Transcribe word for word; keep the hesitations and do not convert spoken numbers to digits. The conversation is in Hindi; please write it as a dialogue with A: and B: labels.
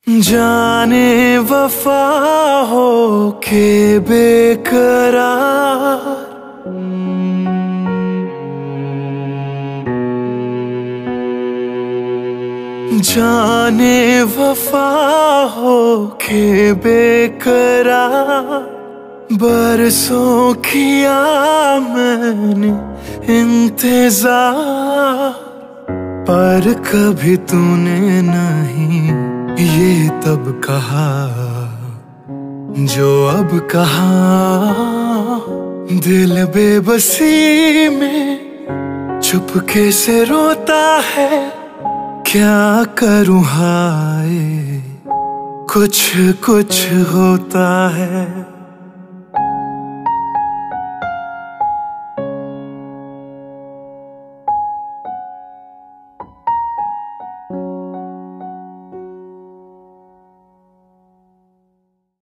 A: जाने वफा हो के बेकरार, जाने वफा हो के बेकरार। बरसों किया मैंने इंतजार, पर कभी तूने नहीं ये तब कहा जो अब कहा। दिल बेबसी में चुपके से रोता है, क्या करूं हाय कुछ कुछ होता है।